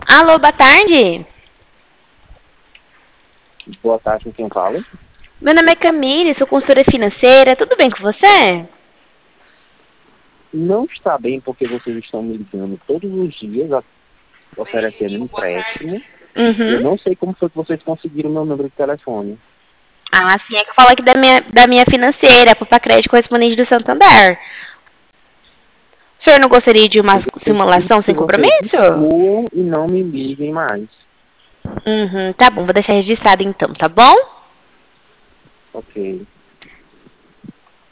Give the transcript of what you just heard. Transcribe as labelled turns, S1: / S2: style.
S1: Alô, boa tarde.
S2: Boa tarde, com quem fala?
S1: Meu nome é Camille, sou consultora financeira. Tudo bem com você?
S2: Não está bem porque vocês estão me ligando todos os dias oferecendo empréstimo. Eu
S1: Uhum.
S2: não sei como foi que vocês conseguiram meu número de telefone.
S1: Ah, sim, é que eu falo aqui da minha financeira, Poupa Crédito correspondente do Santander. O senhor não gostaria de uma
S2: Pois eu preciso
S1: simulação
S2: que
S1: sem
S2: vocês
S1: compromisso?
S2: excluam e não me liguem mais.
S1: Uhum, tá bom, vou deixar registrado então, tá bom?
S2: Ok.